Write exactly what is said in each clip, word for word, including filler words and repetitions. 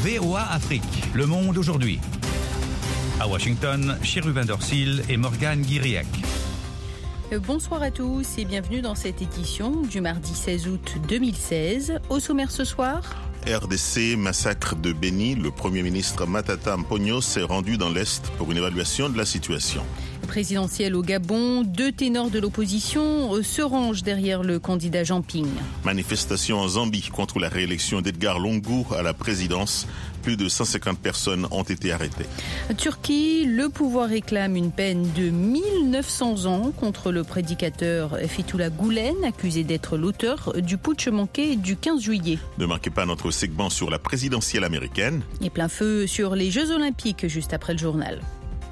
V O A Afrique, Le Monde aujourd'hui. À Washington, Chérubin Dorsil et Morgane Guiriac. Bonsoir à tous et bienvenue dans cette édition du mardi seize août deux mille seize. Au sommaire ce soir... R D C, massacre de Beni, le Premier ministre Matata Mponyo s'est rendu dans l'Est pour une évaluation de la situation. Présidentielle au Gabon, deux ténors de l'opposition se rangent derrière le candidat Jean Ping. Manifestation en Zambie contre la réélection d'Edgar Lungu à la présidence. Plus de cent cinquante personnes ont été arrêtées. Turquie, le pouvoir réclame une peine de mille neuf cents ans contre le prédicateur Fethullah Gülen, accusé d'être l'auteur du putsch manqué du quinze juillet. Ne manquez pas notre segment sur la présidentielle américaine. Et plein feu sur les Jeux Olympiques juste après le journal.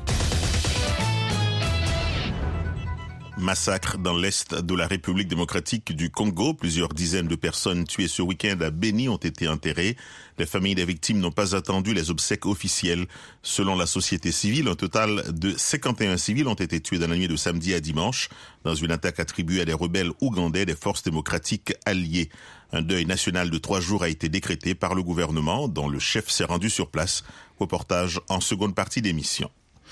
Massacre dans l'Est de la République démocratique du Congo. Plusieurs dizaines de personnes tuées ce week-end à Beni ont été enterrées. Les familles des victimes n'ont pas attendu les obsèques officielles. Selon la société civile, un total de cinquante et un civils ont été tués dans la nuit de samedi à dimanche dans une attaque attribuée à des rebelles ougandais des forces démocratiques alliées. Un deuil national de trois jours a été décrété par le gouvernement, dont le chef s'est rendu sur place. Reportage en seconde partie d'émission.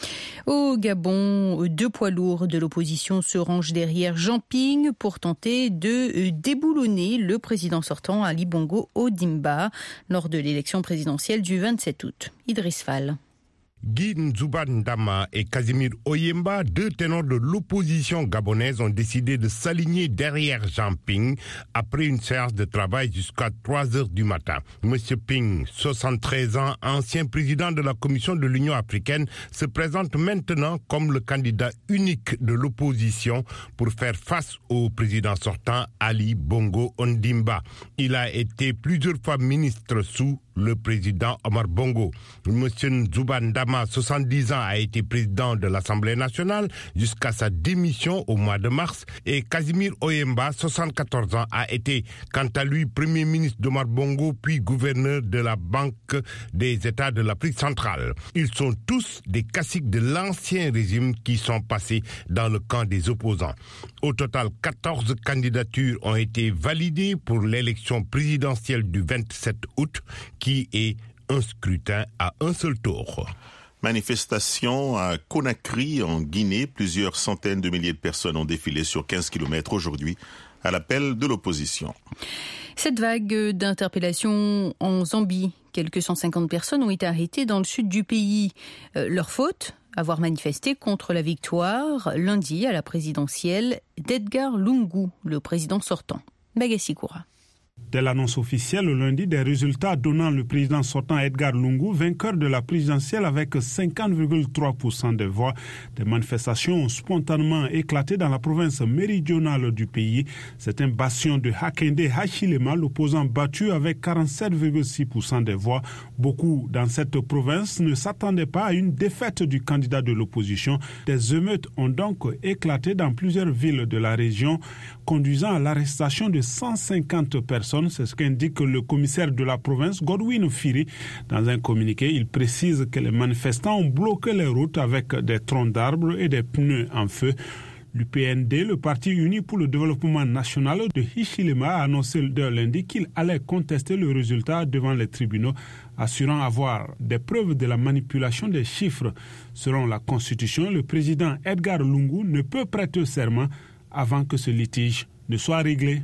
Au Gabon, deux poids lourds de l'opposition se rangent derrière Jean Ping pour tenter de déboulonner le président sortant Ali Bongo Ondimba lors de l'élection présidentielle du vingt-sept août. Idriss Fall. Guy Nzouba-Ndama et Casimir Oyemba, deux ténors de l'opposition gabonaise, ont décidé de s'aligner derrière Jean Ping après une séance de travail jusqu'à trois heures du matin. Monsieur Ping, soixante-treize ans, ancien président de la Commission de l'Union africaine, se présente maintenant comme le candidat unique de l'opposition pour faire face au président sortant Ali Bongo Ondimba. Il a été plusieurs fois ministre sous le président Omar Bongo. Monsieur Nzouba-Ndama, soixante-dix ans, a été président de l'Assemblée nationale jusqu'à sa démission au mois de mars, et Casimir Oyemba, soixante-quatorze ans, a été quant à lui premier ministre d'Omar Bongo puis gouverneur de la Banque des États de l'Afrique centrale. Ils sont tous des caciques de l'ancien régime qui sont passés dans le camp des opposants. Au total, quatorze candidatures ont été validées pour l'élection présidentielle du vingt-sept août, qui est un scrutin à un seul tour. Manifestation à Conakry, en Guinée. Plusieurs centaines de milliers de personnes ont défilé sur quinze kilomètres aujourd'hui à l'appel de l'opposition. Cette vague d'interpellations en Zambie, quelques cent cinquante personnes ont été arrêtées dans le sud du pays. Euh, leur faute ? Avoir manifesté contre la victoire lundi à la présidentielle d'Edgar Lungu, le président sortant. Bagassi Koura. Dès l'annonce officielle le lundi des résultats donnant le président sortant Edgar Lungu vainqueur de la présidentielle avec cinquante virgule trois pour cent des voix, des manifestations ont spontanément éclaté dans la province méridionale du pays. C'est un bastion de Hakende Hachilema, l'opposant battu avec quarante-sept virgule six pour cent des voix. Beaucoup dans cette province ne s'attendaient pas à une défaite du candidat de l'opposition. Des émeutes ont donc éclaté dans plusieurs villes de la région, conduisant à l'arrestation de cent cinquante personnes. C'est ce qu'indique le commissaire de la province, Godwin Firi. Dans un communiqué, il précise que les manifestants ont bloqué les routes avec des troncs d'arbres et des pneus en feu. L'U P N D, le Parti uni pour le développement national de Hichilema, a annoncé de lundi qu'il allait contester le résultat devant les tribunaux, assurant avoir des preuves de la manipulation des chiffres. Selon la Constitution, le président Edgar Lungu ne peut prêter serment avant que ce litige ne soit réglé.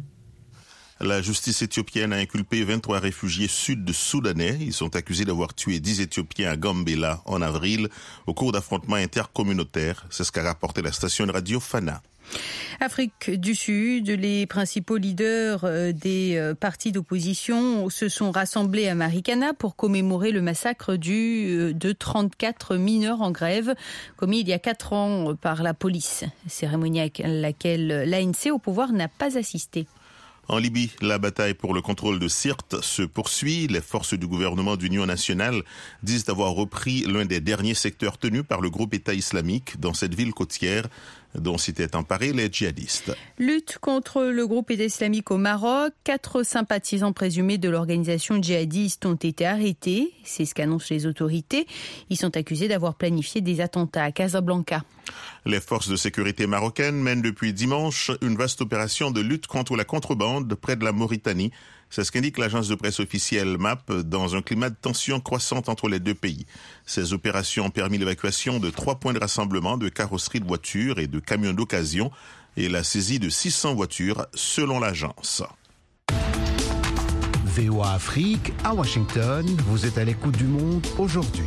La justice éthiopienne a inculpé vingt-trois réfugiés sud-soudanais. Ils sont accusés d'avoir tué dix Éthiopiens à Gambela en avril au cours d'affrontements intercommunautaires. C'est ce qu'a rapporté la station de radio Fana. Afrique du Sud, les principaux leaders des partis d'opposition se sont rassemblés à Marikana pour commémorer le massacre du, de trente-quatre mineurs en grève commis il y a quatre ans par la police. Cérémonie à laquelle l'A N C au pouvoir n'a pas assisté. En Libye, la bataille pour le contrôle de Sirte se poursuit. Les forces du gouvernement d'union nationale disent avoir repris l'un des derniers secteurs tenus par le groupe État islamique dans cette ville côtière dont s'étaient emparés les djihadistes. Lutte contre le groupe État islamique au Maroc. Quatre sympathisants présumés de l'organisation djihadiste ont été arrêtés. C'est ce qu'annoncent les autorités. Ils sont accusés d'avoir planifié des attentats à Casablanca. Les forces de sécurité marocaines mènent depuis dimanche une vaste opération de lutte contre la contrebande près de la Mauritanie. C'est ce qu'indique l'agence de presse officielle M A P dans un climat de tension croissante entre les deux pays. Ces opérations ont permis l'évacuation de trois points de rassemblement de carrosseries de voitures et de camions d'occasion et la saisie de six cents voitures selon l'agence. V O A Afrique, à Washington, vous êtes à l'écoute du monde aujourd'hui.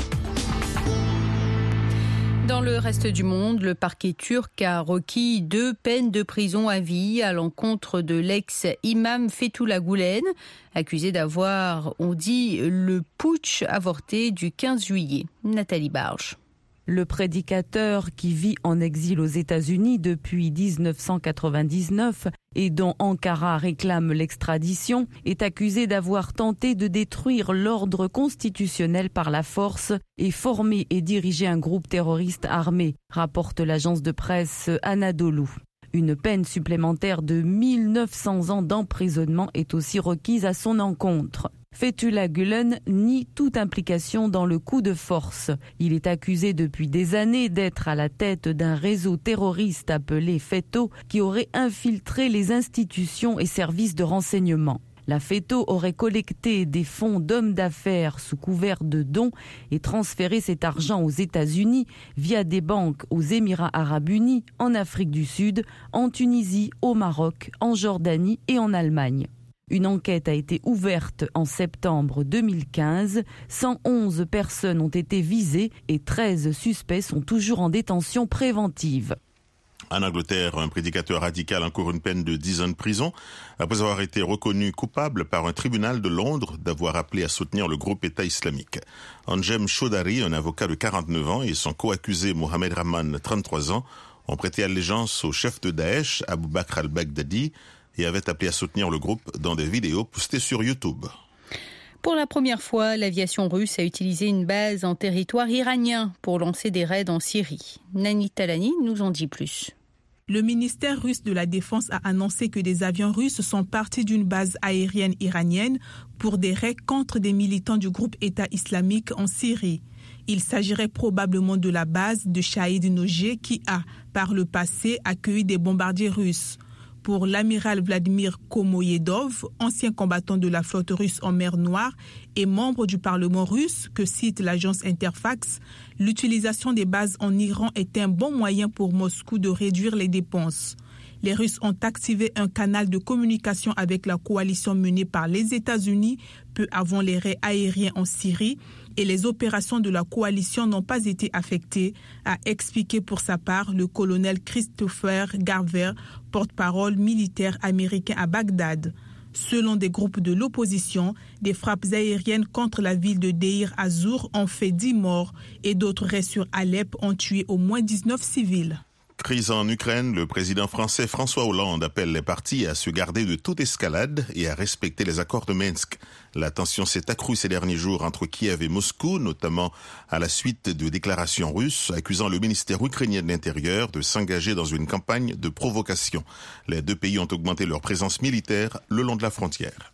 Dans le reste du monde, le parquet turc a requis deux peines de prison à vie à l'encontre de l'ex-imam Fethullah Gülen, accusé d'avoir, on dit, le putsch avorté du quinze juillet. Nathalie Barge. Le prédicateur qui vit en exil aux États-Unis depuis dix-neuf cent quatre-vingt-dix-neuf et dont Ankara réclame l'extradition est accusé d'avoir tenté de détruire l'ordre constitutionnel par la force et former et diriger un groupe terroriste armé, rapporte l'agence de presse Anadolu. Une peine supplémentaire de mille neuf cents ans d'emprisonnement est aussi requise à son encontre. Fethullah Gülen nie toute implication dans le coup de force. Il est accusé depuis des années d'être à la tête d'un réseau terroriste appelé FETO qui aurait infiltré les institutions et services de renseignement. La FETO aurait collecté des fonds d'hommes d'affaires sous couvert de dons et transféré cet argent aux États-Unis via des banques aux Émirats arabes unis, en Afrique du Sud, en Tunisie, au Maroc, en Jordanie et en Allemagne. Une enquête a été ouverte en septembre deux mille quinze. cent onze personnes ont été visées et treize suspects sont toujours en détention préventive. En Angleterre, un prédicateur radical encourt une peine de dix ans de prison après avoir été reconnu coupable par un tribunal de Londres d'avoir appelé à soutenir le groupe État islamique. Anjem Chaudhary, un avocat de quarante-neuf ans, et son co-accusé Mohamed Rahman, trente-trois ans, ont prêté allégeance au chef de Daesh, Abu Bakr al-Baghdadi, et avait appelé à soutenir le groupe dans des vidéos postées sur YouTube. Pour la première fois, l'aviation russe a utilisé une base en territoire iranien pour lancer des raids en Syrie. Nani Talani nous en dit plus. Le ministère russe de la Défense a annoncé que des avions russes sont partis d'une base aérienne iranienne pour des raids contre des militants du groupe État islamique en Syrie. Il s'agirait probablement de la base de Shahid Nojeh qui a, par le passé, accueilli des bombardiers russes. Pour l'amiral Vladimir Komoyedov, ancien combattant de la flotte russe en mer Noire et membre du Parlement russe, que cite l'agence Interfax, l'utilisation des bases en Iran est un bon moyen pour Moscou de réduire les dépenses. Les Russes ont activé un canal de communication avec la coalition menée par les États-Unis peu avant les raids aériens en Syrie et les opérations de la coalition n'ont pas été affectées, a expliqué pour sa part le colonel Christopher Garver, porte-parole militaire américain à Bagdad. Selon des groupes de l'opposition, des frappes aériennes contre la ville de Deir az-Zour ont fait dix morts et d'autres raids sur Alep ont tué au moins dix-neuf civils. Crise en Ukraine, le président français François Hollande appelle les parties à se garder de toute escalade et à respecter les accords de Minsk. La tension s'est accrue ces derniers jours entre Kiev et Moscou, notamment à la suite de déclarations russes accusant le ministère ukrainien de l'Intérieur de s'engager dans une campagne de provocation. Les deux pays ont augmenté leur présence militaire le long de la frontière.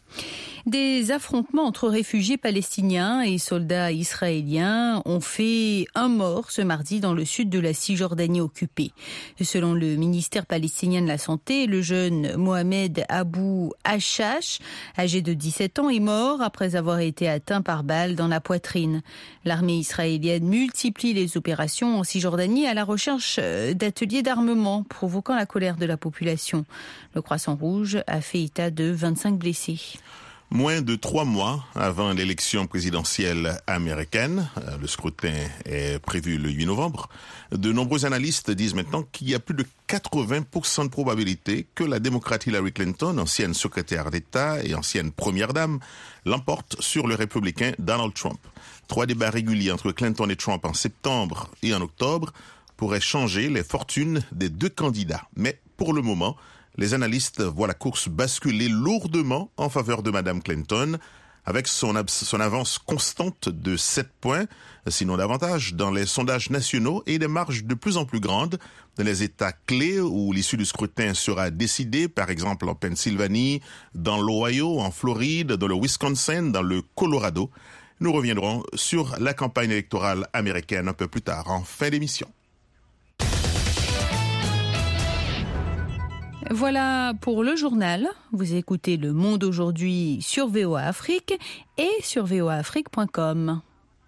Des affrontements entre réfugiés palestiniens et soldats israéliens ont fait un mort ce mardi dans le sud de la Cisjordanie occupée. Selon le ministère palestinien de la Santé, le jeune Mohamed Abou Hashash, âgé de dix-sept ans, est mort après avoir été atteint par balle dans la poitrine. L'armée israélienne multiplie les opérations en Cisjordanie à la recherche d'ateliers d'armement, provoquant la colère de la population. Le Croissant Rouge a fait état de vingt-cinq blessés. Moins de trois mois avant l'élection présidentielle américaine, le scrutin est prévu le huit novembre, de nombreux analystes disent maintenant qu'il y a plus de quatre-vingts pour cent de probabilité que la démocrate Hillary Clinton, ancienne secrétaire d'État et ancienne première dame, l'emporte sur le républicain Donald Trump. Trois débats réguliers entre Clinton et Trump en septembre et en octobre pourraient changer les fortunes des deux candidats. Mais pour le moment, les analystes voient la course basculer lourdement en faveur de Madame Clinton, avec son, ab- son avance constante de sept points, sinon davantage, dans les sondages nationaux et des marges de plus en plus grandes dans les États clés où l'issue du scrutin sera décidée, par exemple en Pennsylvanie, dans l'Ohio, en Floride, dans le Wisconsin, dans le Colorado. Nous reviendrons sur la campagne électorale américaine un peu plus tard, en fin d'émission. Voilà pour le journal. Vous écoutez Le Monde aujourd'hui sur V O A Afrique et sur v o a afrique point com.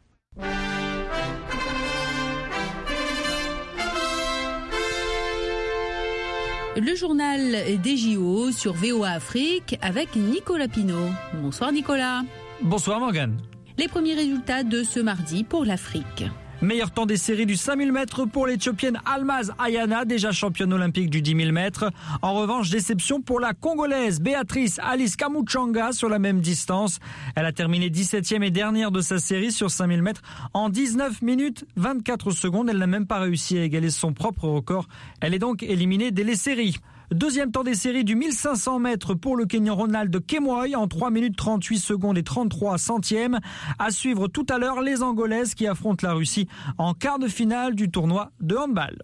Le journal des J O sur V O A Afrique avec Nicolas Pinault. Bonsoir Nicolas. Bonsoir Morgane. Les premiers résultats de ce mardi pour l'Afrique. Meilleur temps des séries du cinq mille mètres pour l'Éthiopienne Almaz Ayana, déjà championne olympique du dix mille mètres. En revanche, déception pour la Congolaise Béatrice Alice Kamuchanga sur la même distance. Elle a terminé dix-septième et dernière de sa série sur cinq mille mètres en dix-neuf minutes vingt-quatre secondes. Elle n'a même pas réussi à égaler son propre record. Elle est donc éliminée dès les séries. Deuxième temps des séries du mille cinq cents mètres pour le Kenyan Ronald Kemoi en trois minutes trente-huit secondes et trente-trois centièmes. À suivre tout à l'heure les Angolaises qui affrontent la Russie en quart de finale du tournoi de handball.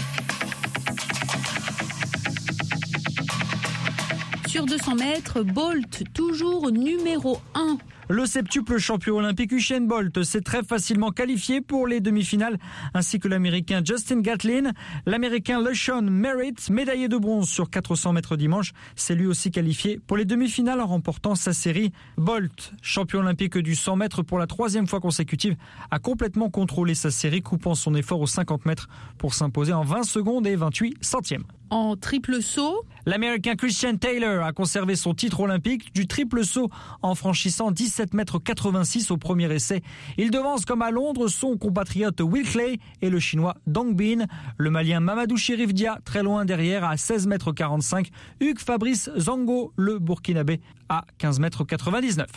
Sur deux cents mètres, Bolt toujours numéro un. Le septuple champion olympique Usain Bolt s'est très facilement qualifié pour les demi-finales, ainsi que l'américain Justin Gatlin. L'américain LeSean Merritt, médaillé de bronze sur quatre cents mètres dimanche, s'est lui aussi qualifié pour les demi-finales en remportant sa série. Bolt, champion olympique du cent mètres pour la troisième fois consécutive, a complètement contrôlé sa série, coupant son effort aux cinquante mètres pour s'imposer en vingt secondes et vingt-huit centièmes. En triple saut, l'américain Christian Taylor a conservé son titre olympique du triple saut en franchissant dix-sept mètres quatre-vingt-six au premier essai. Il devance comme à Londres son compatriote Will Clay et le chinois Dong Bin. Le malien Mamadou Chérif Dia très loin derrière à seize mètres quarante-cinq. Hugues Fabrice Zango, le burkinabé, à quinze mètres quatre-vingt-dix-neuf.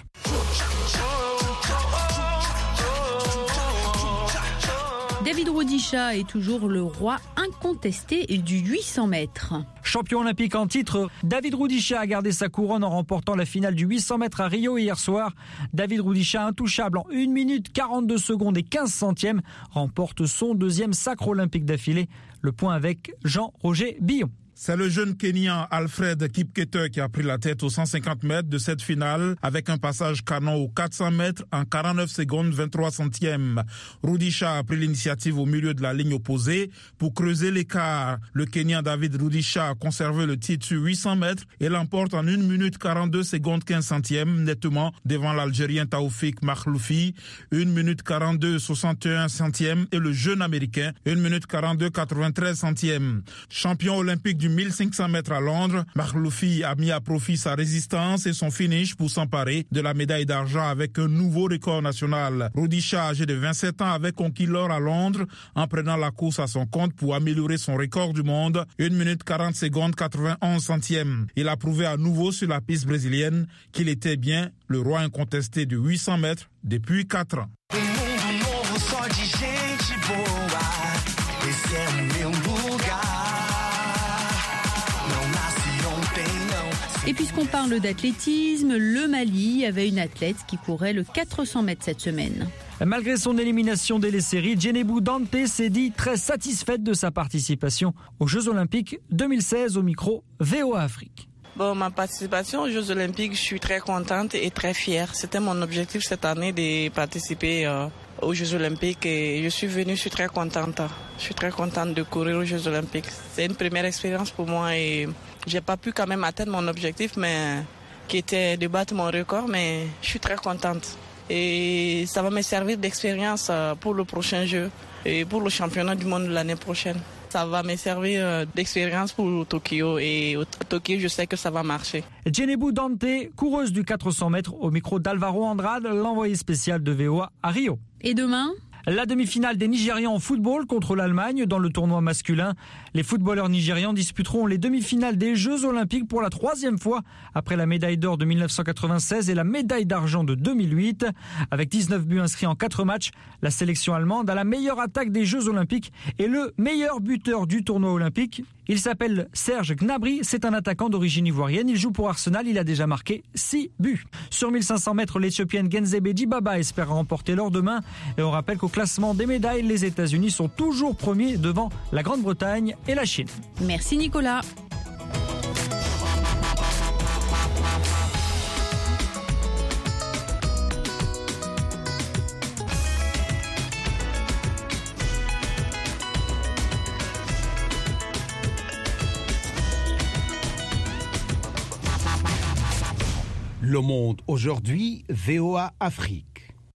David Rudisha est toujours le roi incontesté du huit cents mètres. Champion olympique en titre, David Rudisha a gardé sa couronne en remportant la finale du huit cents mètres à Rio hier soir. David Rudisha, intouchable en une minute quarante-deux secondes et quinze centièmes, remporte son deuxième sacre olympique d'affilée. Le point avec Jean-Roger Billon. C'est le jeune Kenyan Alfred Kipketer qui a pris la tête aux cent cinquante mètres de cette finale avec un passage canon aux quatre cents mètres en quarante-neuf secondes vingt-trois centièmes. Rudisha a pris l'initiative au milieu de la ligne opposée pour creuser l'écart. Le Kenyan David Rudisha a conservé le titre sur huit cents mètres et l'emporte en une minute quarante-deux secondes quinze centièmes, nettement devant l'Algérien Taoufik Makhloufi, une minute quarante-deux soixante et un centièmes et le jeune Américain, une minute quarante-deux quatre-vingt-treize centièmes. Champion olympique du mille cinq cents mètres à Londres, Makhloufi a mis à profit sa résistance et son finish pour s'emparer de la médaille d'argent avec un nouveau record national. Rudisha, âgé de vingt-sept ans, avait conquis l'or à Londres en prenant la course à son compte pour améliorer son record du monde, une minute quarante secondes quatre-vingt-onze centièmes. Il a prouvé à nouveau sur la piste brésilienne qu'il était bien le roi incontesté de huit cents mètres depuis quatre ans. Et puisqu'on parle d'athlétisme, le Mali avait une athlète qui courait le quatre cents mètres cette semaine. Malgré son élimination dès les séries, Djenebou Dante s'est dit très satisfaite de sa participation aux Jeux Olympiques deux mille seize au micro V O A Afrique. Bon, ma participation aux Jeux Olympiques, je suis très contente et très fière. C'était mon objectif cette année de participer euh, aux Jeux Olympiques et je suis venue, je suis très contente. Je suis très contente de courir aux Jeux Olympiques. C'est une première expérience pour moi et j'ai pas pu quand même atteindre mon objectif, mais qui était de battre mon record, mais je suis très contente. Et ça va me servir d'expérience pour le prochain jeu et pour le championnat du monde de l'année prochaine. Ça va me servir d'expérience pour Tokyo et au Tokyo, je sais que ça va marcher. Djenebou Dante, coureuse du quatre cents mètres au micro d'Alvaro Andrade, l'envoyé spécial de V O A à Rio. Et demain ? La demi-finale des Nigérians en football contre l'Allemagne dans le tournoi masculin. Les footballeurs nigérians disputeront les demi-finales des Jeux Olympiques pour la troisième fois après la médaille d'or de mille neuf cent quatre-vingt-seize et la médaille d'argent de deux mille huit. Avec dix-neuf buts inscrits en quatre matchs, la sélection allemande a la meilleure attaque des Jeux Olympiques et le meilleur buteur du tournoi olympique. Il s'appelle Serge Gnabry, c'est un attaquant d'origine ivoirienne. Il joue pour Arsenal, il a déjà marqué six buts. Sur mille cinq cents mètres, l'Éthiopienne Genzebe Dibaba espère remporter l'or demain. Et on rappelle qu'au classement des médailles, les États-Unis sont toujours premiers devant la Grande-Bretagne et la Chine. Merci Nicolas. Le Monde aujourd'hui, V O A Afrique.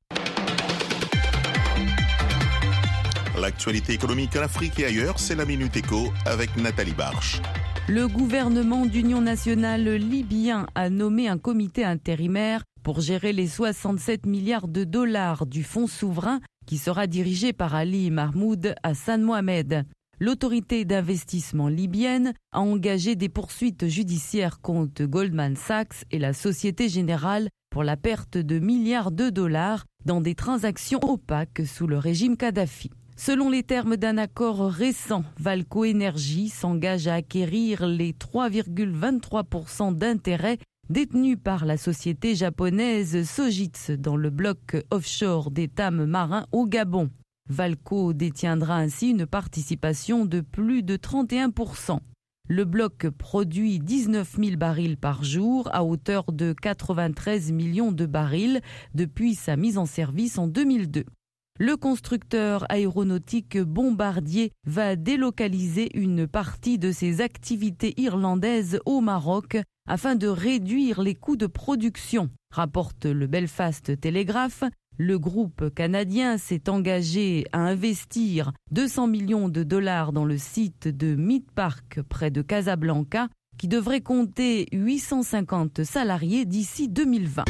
L'actualité économique en Afrique et ailleurs, c'est la Minute Éco avec Nathalie Barche. Le gouvernement d'union nationale libyen a nommé un comité intérimaire pour gérer les soixante-sept milliards de dollars du fonds souverain qui sera dirigé par Ali Mahmoud Hassan Mohamed. L'autorité d'investissement libyenne a engagé des poursuites judiciaires contre Goldman Sachs et la Société Générale pour la perte de milliards de dollars dans des transactions opaques sous le régime Kadhafi. Selon les termes d'un accord récent, Valco Energy s'engage à acquérir les trois virgule vingt-trois pour cent d'intérêts détenus par la société japonaise Sojitz dans le bloc offshore d'Étame marin au Gabon. Valco détiendra ainsi une participation de plus de trente et un pour cent. Le bloc produit dix-neuf mille barils par jour à hauteur de quatre-vingt-treize millions de barils depuis sa mise en service en deux mille deux. Le constructeur aéronautique Bombardier va délocaliser une partie de ses activités irlandaises au Maroc afin de réduire les coûts de production, rapporte le Belfast Telegraph. Le groupe canadien s'est engagé à investir deux cents millions de dollars dans le site de Meat Park près de Casablanca, qui devrait compter huit cent cinquante salariés d'ici deux mille vingt.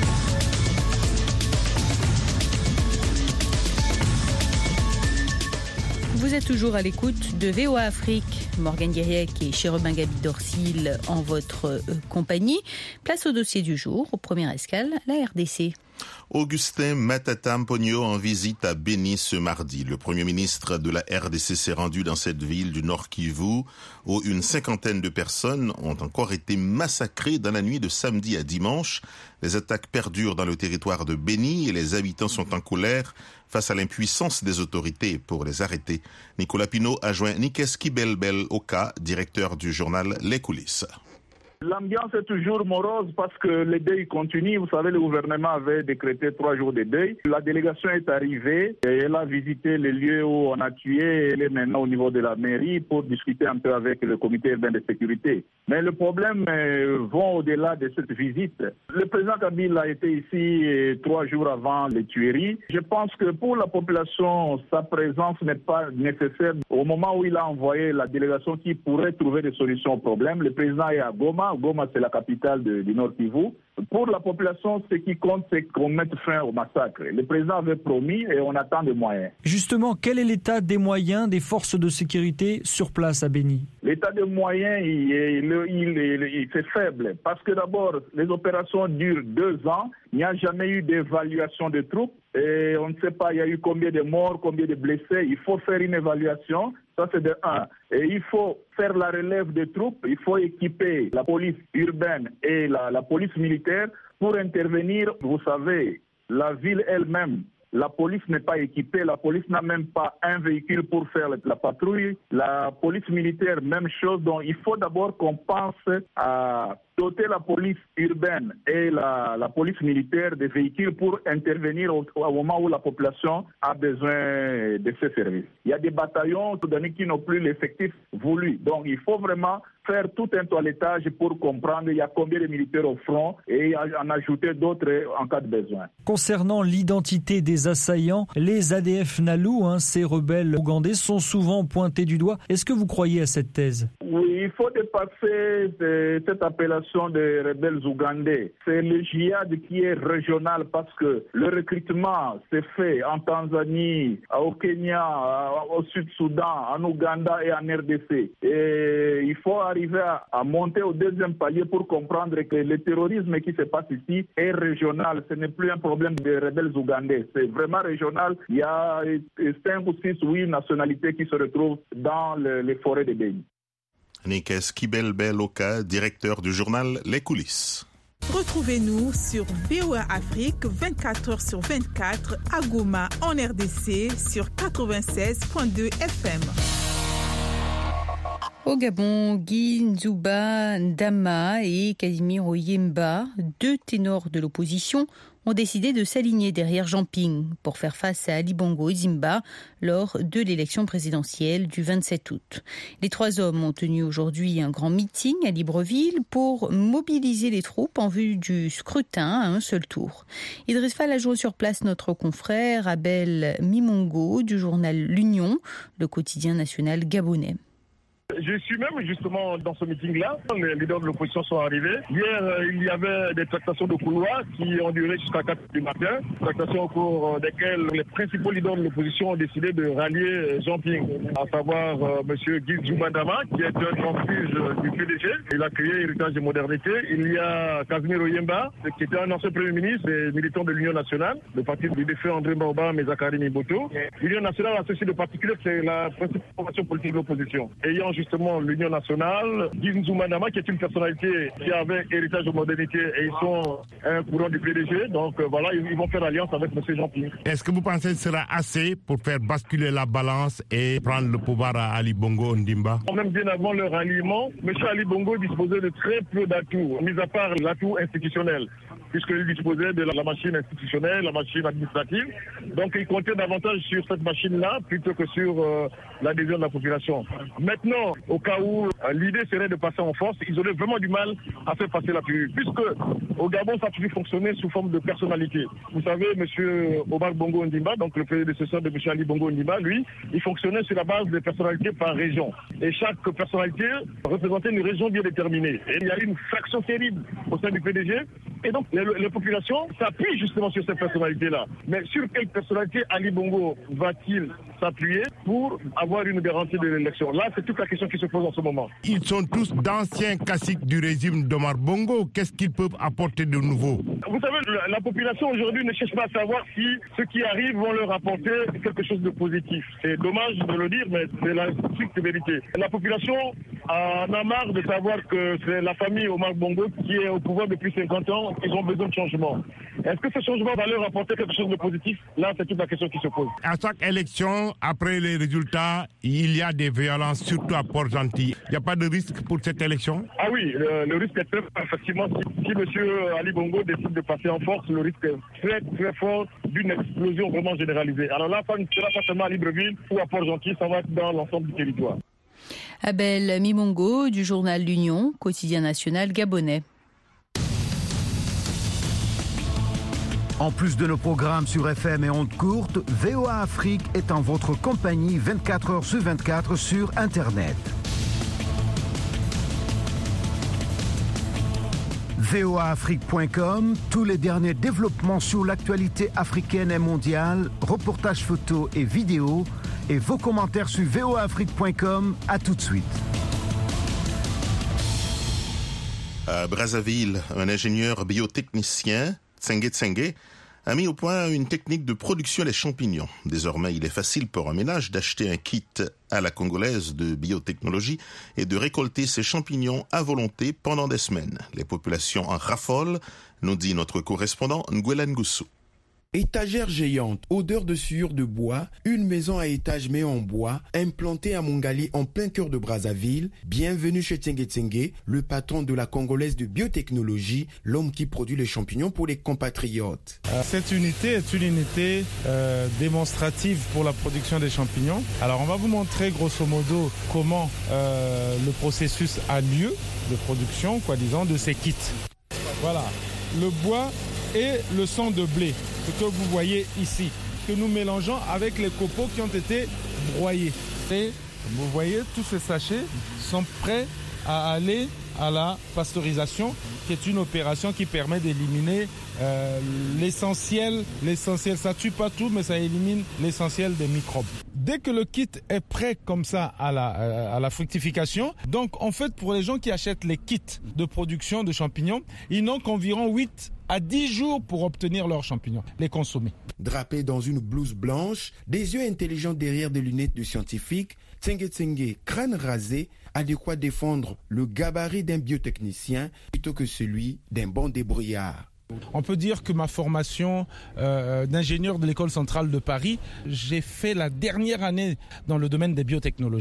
Vous êtes toujours à l'écoute de V O A Afrique. Morgane Guiriec et Chérubin Gabi-Dorsil en votre euh, compagnie. Place au dossier du jour, au premier escale, la R D C. Augustin Matata Mpogno en visite à Béni ce mardi. Le Premier ministre de la R D C s'est rendu dans cette ville du Nord Kivu où une cinquantaine de personnes ont encore été massacrées dans la nuit de samedi à dimanche. Les attaques perdurent dans le territoire de Béni et les habitants sont en colère face à l'impuissance des autorités pour les arrêter. Nicolas Pinault a joint Nikes Kibelbel Oka, directeur du journal Les Coulisses. L'ambiance est toujours morose parce que le deuil continue. Vous savez, le gouvernement avait décrété trois jours de deuil. La délégation est arrivée et elle a visité les lieux où on a tué. Elle est maintenant au niveau de la mairie pour discuter un peu avec le comité urbain de sécurité. Mais le problème euh, va au-delà de cette visite. Le président Kabila a été ici euh, trois jours avant les tueries. Je pense que pour la population, sa présence n'est pas nécessaire. Au moment où il a envoyé la délégation qui pourrait trouver des solutions au problème, le président est à Goma. Goma, c'est la capitale de, du Nord Kivu. Pour la population, ce qui compte, c'est qu'on mette fin au massacre. Le président avait promis et on attend des moyens. Justement, quel est l'état des moyens des forces de sécurité sur place à Béni? L'état des moyens, il est, il est, il est faible. Parce que d'abord, les opérations durent deux ans. Il n'y a jamais eu d'évaluation des troupes. Et on ne sait pas, il y a eu combien de morts, combien de blessés. Il faut faire une évaluation. Ça, c'est de un. Et il faut faire la relève des troupes. Il faut équiper la police urbaine et la, la police militaire pour intervenir. Vous savez, la ville elle-même, la police n'est pas équipée. La police n'a même pas un véhicule pour faire la, la patrouille. La police militaire, même chose. Donc, il faut d'abord qu'on pense à doter la police urbaine et la, la police militaire des véhicules pour intervenir au, au moment où la population a besoin de ces services. Il y a des bataillons qui n'ont plus l'effectif voulu. Donc il faut vraiment faire tout un toilettage pour comprendre il y a combien de militaires au front et en ajouter d'autres en cas de besoin. Concernant l'identité des assaillants, les A D F Nalu, hein, ces rebelles ougandais, sont souvent pointés du doigt. Est-ce que vous croyez à cette thèse? Oui, il faut dépasser de, cette appellation de rebelles ougandais. C'est le djihad qui est régional parce que le recrutement s'est fait en Tanzanie, au Kenya, au Sud-Soudan, en Ouganda et en R D C. Et il faut arriver à, à monter au deuxième palier pour comprendre que le terrorisme qui se passe ici est régional. Ce n'est plus un problème de rebelles ougandais. C'est vraiment régional. Il y a cinq ou six ou huit nationalités qui se retrouvent dans le, les forêts de Béni. Nikes Kibelbel Oka, directeur du journal Les Coulisses. Retrouvez-nous sur V O A Afrique vingt-quatre heures sur vingt-quatre à Goma en R D C sur quatre-vingt-seize virgule deux F M. Au Gabon, Guy Nzouba Ndama et Casimir Oyemba, deux ténors de l'opposition, ont décidé de s'aligner derrière Jean Ping pour faire face à Ali Bongo Ondimba lors de l'élection présidentielle du vingt-sept août. Les trois hommes ont tenu aujourd'hui un grand meeting à Libreville pour mobiliser les troupes en vue du scrutin à un seul tour. Idriss Fall a joué sur place notre confrère Abel Mimongo du journal L'Union, le quotidien national gabonais. Je suis même justement dans ce meeting-là. Les leaders de l'opposition sont arrivés. Hier, euh, il y avait des tractations de couloir qui ont duré jusqu'à quatre heures du matin. Tractations au cours desquelles les principaux leaders de l'opposition ont décidé de rallier Jean Ping, à savoir euh, M. Guy Nzouba Ndama, qui est un transfuge du P D G. Il a créé Héritage et Modernité. Il y a Casimir Oyemba, qui était un ancien Premier ministre et militant de l'Union nationale, le parti du défunt André Mbamba et Zakari Miboto. L'Union nationale a ceci de particulier, c'est la principale formation politique de l'opposition. Ayant justement l'Union nationale, Guy Nzouba Ndama, qui est une personnalité qui avait Héritage de Modernité et ils sont un courant du P D G. Donc euh, voilà, ils, ils vont faire alliance avec M. Jean Ping. Est-ce que vous pensez que ce sera assez pour faire basculer la balance et prendre le pouvoir à Ali Bongo Ondimba? Même bien avant leur ralliement, M. Ali Bongo disposait de très peu d'atouts, mis à part l'atout institutionnel, puisqu'il disposait de la machine institutionnelle, la machine administrative. Donc il comptait davantage sur cette machine-là plutôt que sur euh, l'adhésion de la population. Maintenant, au cas où euh, l'idée serait de passer en force, ils auraient vraiment du mal à faire passer la pilule, puisque au Gabon, ça a toujours fonctionné sous forme de personnalité. Vous savez, M. Omar Bongo Ondimba, donc le prédécesseur de M. Ali Bongo Ondimba, lui, il fonctionnait sur la base des personnalités par région. Et chaque personnalité représentait une région bien déterminée. Et il y a eu une fraction terrible au sein du P D G. Et donc, les, les populations s'appuient justement sur ces personnalités-là. Mais sur quelle personnalité Ali Bongo va-t-il s'appuyer pour avoir une garantie de l'élection? Là, c'est toute la question qui se pose en ce moment. Ils sont tous d'anciens caciques du régime d'Omar Bongo. Qu'est-ce qu'ils peuvent apporter de nouveau? Vous savez, la, la population aujourd'hui ne cherche pas à savoir si ceux qui arrivent vont leur apporter quelque chose de positif. C'est dommage de le dire, mais c'est la stricte vérité. La population en a marre de savoir que c'est la famille Omar Bongo qui est au pouvoir depuis cinquante ans. Ils ont besoin de changement. Est-ce que ce changement va leur apporter quelque chose de positif? Là, c'est toute la question qui se pose. À chaque élection, après les résultats, il y a des violences, surtout à Port-Gentil. Il n'y a pas de risque pour cette élection? Ah oui, le, le risque est très fort. Effectivement, si, si M. Ali Bongo décide de passer en force, le risque est très, très fort d'une explosion vraiment généralisée. Alors là, ça ne sera pas seulement à Libreville ou à Port-Gentil, ça va être dans l'ensemble du territoire. Abel Mimongo du journal L'Union, quotidien national gabonais. En plus de nos programmes sur F M et ondes courtes, V O A Afrique est en votre compagnie vingt-quatre heures sur vingt-quatre sur Internet. V O A Afrique point com, tous les derniers développements sur l'actualité africaine et mondiale, reportages photos et vidéos, et vos commentaires sur V O A Afrique point com. À tout de suite. À Brazzaville, un ingénieur biotechnicien, Tsenge Tsenge, a mis au point une technique de production des champignons. Désormais, il est facile pour un ménage d'acheter un kit à la congolaise de biotechnologie et de récolter ces champignons à volonté pendant des semaines. Les populations en raffolent, nous dit notre correspondant Nguela Ngusu. Étagère géante, odeur de sueur de bois, une maison à étage mais en bois, implantée à Mongali en plein cœur de Brazzaville. Bienvenue chez Tsenge Tsenge, le patron de la congolaise de biotechnologie, l'homme qui produit les champignons pour les compatriotes. Cette unité est une unité euh, démonstrative pour la production des champignons. Alors on va vous montrer grosso modo comment euh, le processus a lieu de production, quoi disant, de ces kits. Voilà, le bois et le sang de blé, ce que vous voyez ici, que nous mélangeons avec les copeaux qui ont été broyés. Et vous voyez, tous ces sachets sont prêts à aller à la pasteurisation, qui est une opération qui permet d'éliminer euh, l'essentiel. L'essentiel, ça tue pas tout, mais ça élimine l'essentiel des microbes. Dès que le kit est prêt comme ça à la, euh, à la fructification, donc en fait pour les gens qui achètent les kits de production de champignons, ils n'ont qu'environ huit à dix jours pour obtenir leurs champignons, les consommer. Drapé dans une blouse blanche, des yeux intelligents derrière des lunettes de scientifique, Tsenge Tsenge, crâne rasé, a de quoi défendre le gabarit d'un biotechnicien plutôt que celui d'un bon débrouillard. On peut dire que ma formation euh, d'ingénieur de l'école centrale de Paris, j'ai fait la dernière année dans le domaine des biotechnologies.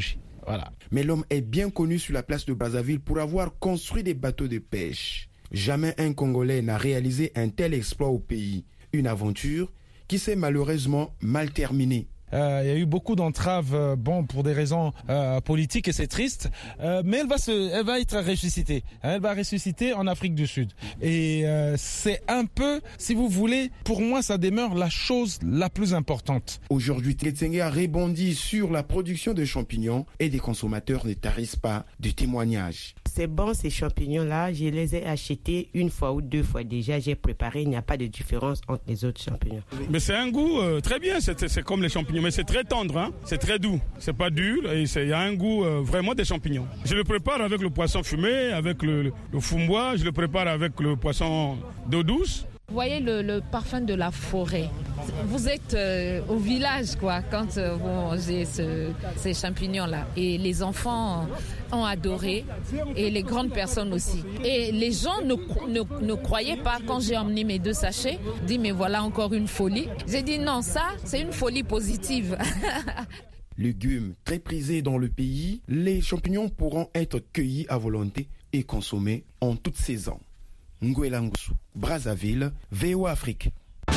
Voilà. Mais l'homme est bien connu sur la place de Brazzaville pour avoir construit des bateaux de pêche. Jamais un Congolais n'a réalisé un tel exploit au pays. Une aventure qui s'est malheureusement mal terminée. Euh, il y a eu beaucoup d'entraves, euh, bon, pour des raisons euh, politiques et c'est triste, euh, mais elle va se, elle va être ressuscitée. Hein, elle va ressusciter en Afrique du Sud. Et euh, c'est un peu, si vous voulez, pour moi, ça demeure la chose la plus importante. Aujourd'hui, Tsenge a rebondi sur la production de champignons et des consommateurs ne tarissent pas de témoignages. C'est bon ces champignons-là, je les ai achetés une fois ou deux fois déjà, j'ai préparé, il n'y a pas de différence entre les autres champignons. Mais c'est un goût euh, très bien, c'est, c'est comme les champignons, mais c'est très tendre, hein? C'est très doux, c'est pas dur et il y a un goût euh, vraiment des champignons. Je le prépare avec le poisson fumé, avec le, le, le fumbois, je le prépare avec le poisson d'eau douce. Vous voyez le, le parfum de la forêt. Vous êtes euh, au village quoi quand euh, vous mangez ce, ces champignons-là. Et les enfants ont adoré et les grandes personnes aussi. Et les gens ne, ne, ne croyaient pas quand j'ai emmené mes deux sachets. Dit mais voilà encore une folie. J'ai dit non, ça c'est une folie positive. Légumes très prisés dans le pays, les champignons pourront être cueillis à volonté et consommés en toute saison. Nguela Ngusu, Brazzaville, V O A Afrique.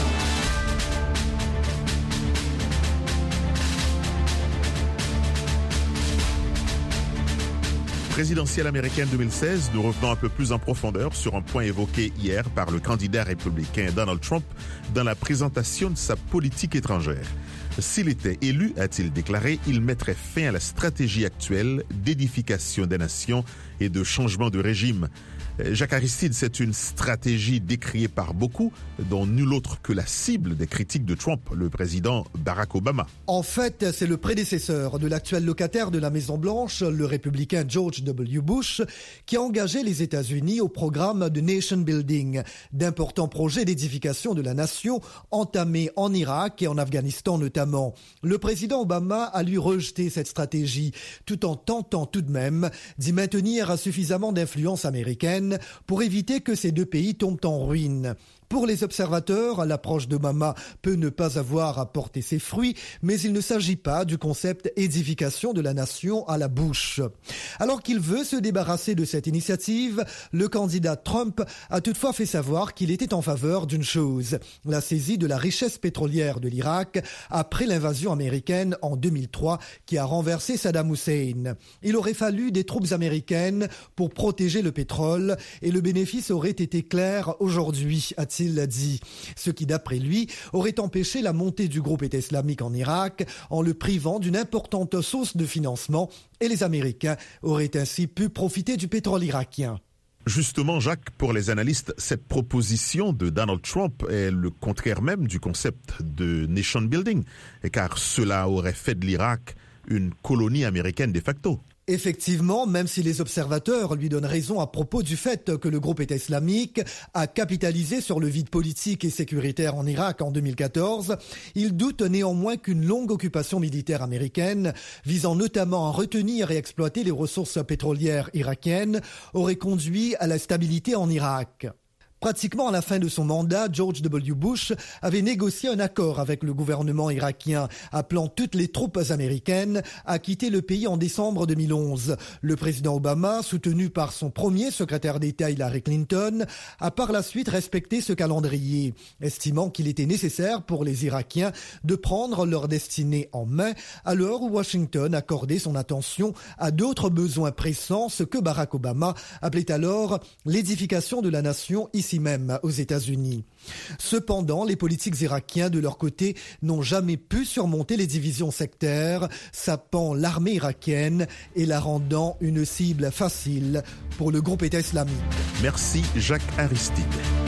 Présidentielle américaine deux mille seize, nous revenons un peu plus en profondeur sur un point évoqué hier par le candidat républicain Donald Trump dans la présentation de sa politique étrangère. S'il était élu, a-t-il déclaré, il mettrait fin à la stratégie actuelle d'édification des nations et de changement de régime. Jacques Aristide, c'est une stratégie décriée par beaucoup, dont nul autre que la cible des critiques de Trump, le président Barack Obama. En fait, c'est le prédécesseur de l'actuel locataire de la Maison-Blanche, le républicain George W. Bush, qui a engagé les États-Unis au programme de Nation Building, d'importants projets d'édification de la nation entamés en Irak et en Afghanistan notamment. Le président Obama a lui rejeté cette stratégie, tout en tentant tout de même d'y maintenir suffisamment d'influence américaine pour éviter que ces deux pays tombent en ruine. Pour les observateurs, l'approche d'Obama peut ne pas avoir apporté ses fruits, mais il ne s'agit pas du concept édification de la nation à la Bush. Alors qu'il veut se débarrasser de cette initiative, le candidat Trump a toutefois fait savoir qu'il était en faveur d'une chose, la saisie de la richesse pétrolière de l'Irak après l'invasion américaine en deux mille trois qui a renversé Saddam Hussein. Il aurait fallu des troupes américaines pour protéger le pétrole et le bénéfice aurait été clair aujourd'hui, a-t-il dit. Ce qui, d'après lui, aurait empêché la montée du groupe État islamique en Irak en le privant d'une importante source de financement et les Américains auraient ainsi pu profiter du pétrole irakien. Justement, Jacques, pour les analystes, cette proposition de Donald Trump est le contraire même du concept de nation building, car cela aurait fait de l'Irak une colonie américaine de facto. Effectivement, même si les observateurs lui donnent raison à propos du fait que le groupe État islamique a capitalisé sur le vide politique et sécuritaire en Irak en deux mille quatorze, ils doutent néanmoins qu'une longue occupation militaire américaine, visant notamment à retenir et exploiter les ressources pétrolières irakiennes, aurait conduit à la stabilité en Irak. Pratiquement à la fin de son mandat, George W. Bush avait négocié un accord avec le gouvernement irakien, appelant toutes les troupes américaines à quitter le pays en décembre deux mille onze. Le président Obama, soutenu par son premier secrétaire d'État Hillary Clinton, a par la suite respecté ce calendrier, estimant qu'il était nécessaire pour les Irakiens de prendre leur destinée en main à l'heure où Washington accordait son attention à d'autres besoins pressants, ce que Barack Obama appelait alors l'édification de la nation ici même aux États-Unis. Cependant, les politiques irakiens de leur côté n'ont jamais pu surmonter les divisions sectaires, sapant l'armée irakienne et la rendant une cible facile pour le groupe État islamique. Merci Jacques Aristide.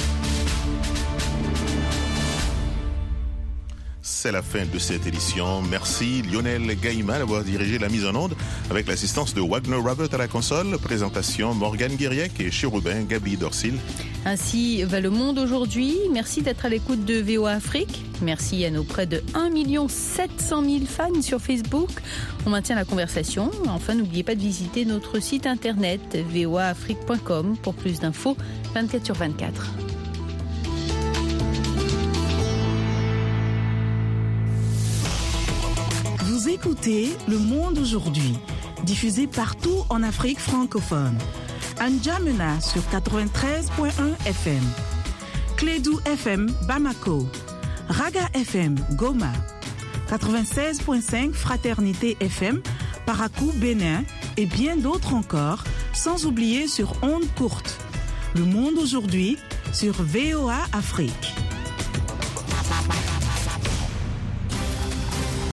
C'est la fin de cette édition. Merci Lionel Gaïma d'avoir dirigé la mise en onde avec l'assistance de Wagner Robert à la console. Présentation Morgane Guiriec et Chérubin Gabi Dorsil. Ainsi va le monde aujourd'hui. Merci d'être à l'écoute de V O A Afrique. Merci à nos près de un million sept cent mille fans sur Facebook. On maintient la conversation. Enfin, n'oubliez pas de visiter notre site internet v o a afrique point com pour plus d'infos vingt-quatre sur vingt-quatre. Vous écoutez Le Monde aujourd'hui. diffusée partout en Afrique francophone. N'Djamena sur quatre-vingt-treize point un F M. Clédou F M Bamako. Raga F M Goma. quatre-vingt-seize point cinq Fraternité F M Parakou Bénin et bien d'autres encore, sans oublier sur ondes courtes. Le monde aujourd'hui sur V O A Afrique.